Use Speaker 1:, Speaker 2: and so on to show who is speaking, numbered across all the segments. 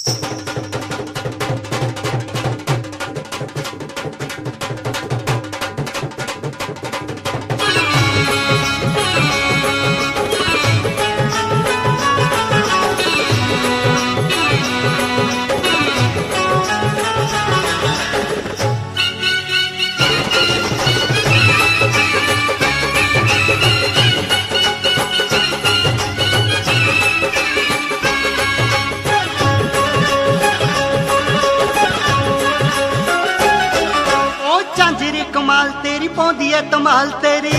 Speaker 1: कमाल तेरी पौंदी है तमाल तेरी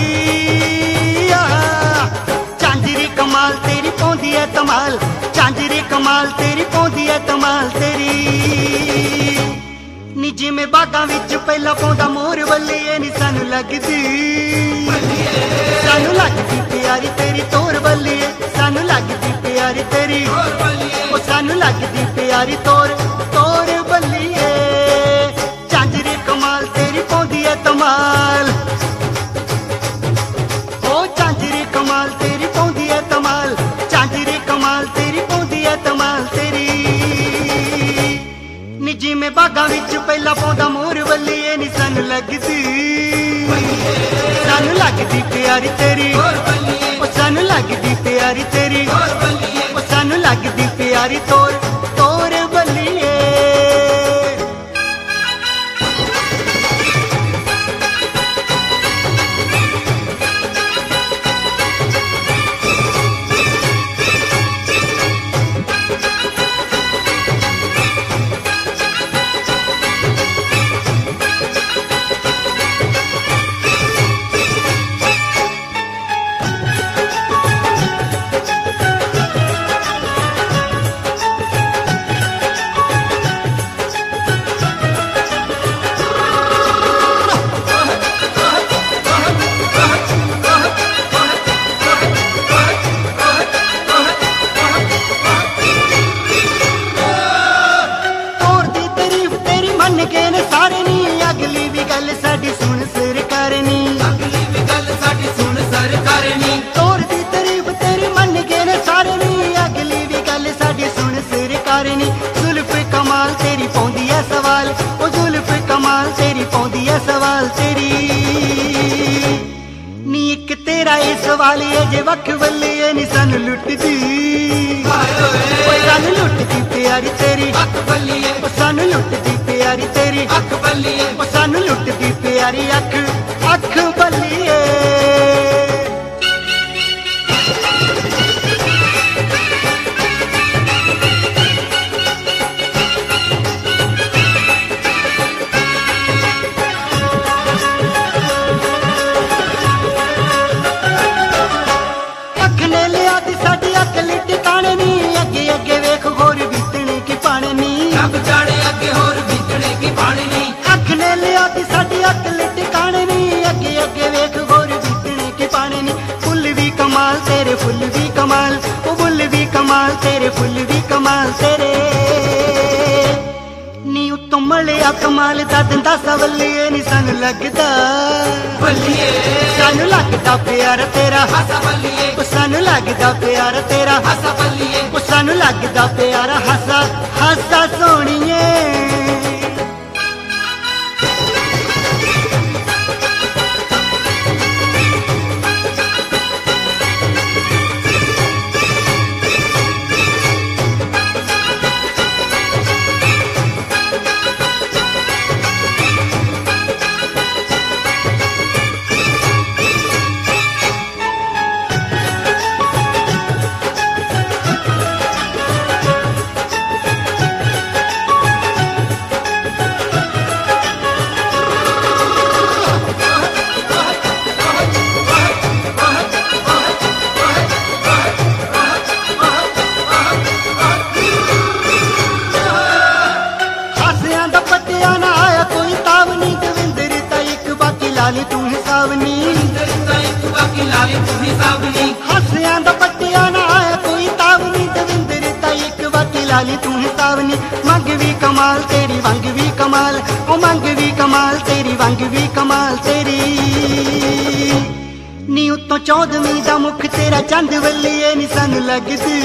Speaker 1: झांझरी कमाल तेरी पौंदी है तमाल झांझरी कमाल तेरी पौंदी है तमाल तेरी नी जिवें बागां विच पहला पौंदा मोर वल्लीए नी सानू लगदी प्यारी तेरी तोर वल्लीए सानू लगदी प्यारी तेरी ओ सानू लगदी प्यारी तोर तोर वल्लीए झांझरी कमाल तेरी पौंदी है तमाल ओ झांझरी कमाल तेरी पौंदी है तमाल झांझरी कमाल तेरी पौंदी है तमाल तेरी नी जिवें बागां विच पहला पौंदा मोर वल्लीए नी सानू लगदी प्यारी तेरी ओ सानू लगदी प्यारी तेरी ओ सानू लगदी प्यारी तोर तोर वल्लीए सवाल जे वख वल्लीए नी सानू लुटदी सानू लुटदी प्यारी तेरी सानू लुटदी प्यारी तेरी सानू लुटदी प्यारी अख अख वल्लीए फुल भी कमाल ओ बुल भी कमाल तेरे फुल भी कमाल तेरे नी उत्तों मलिया कमाल दा दंदा सवल्लीए नी सानू लगदा वल्लीए सानू लगदा प्यार तेरा हसा वल्लीए ओ सानू लगदा प्यार तेरा हसा वल्लीए ओ सानू लगदा प्यार हसा हसा सोहणीए हसियां दा पट्टिया ना आया कोई तावनी दविंदर ता एक बाकी लाली तू हिसावनी मंग भी कमाल तेरी वंग भी कमाल ओ मंग भी कमाल तेरी वंग भी कमाल तेरी नी उत्तों 14वीं दा मुख तेरा चंद वल्लीए नी सानू लगदी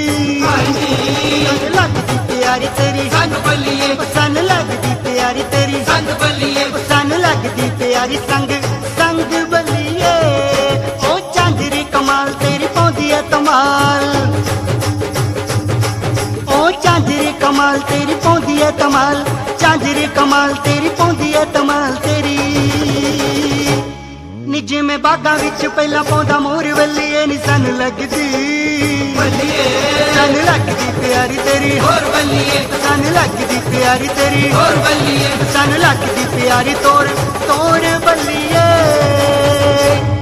Speaker 1: लगदी प्यारी तेरी संग बल्लीए सानू लगदी प्यारी तेरी संग बल्लीए सानू लगदी प्यारी संग संग बल्लीए ओ चांदरी कमाल तेरी पौंदी है तमाल ओ चांदरी कमाल तेरी पौंदी है तमाल चांदरी कमाल तेरी पौंदी है तमाल तेरी निजे में बागा विच पहला पौंदा मोर वल्लीए नी सानू लगदी सानू लगदी प्यारी तेरी होर वल्लीए सानू लगदी प्यारी तेरी होर वल्लीए सानू लगदी प्यारी तोर तोर वल्लीए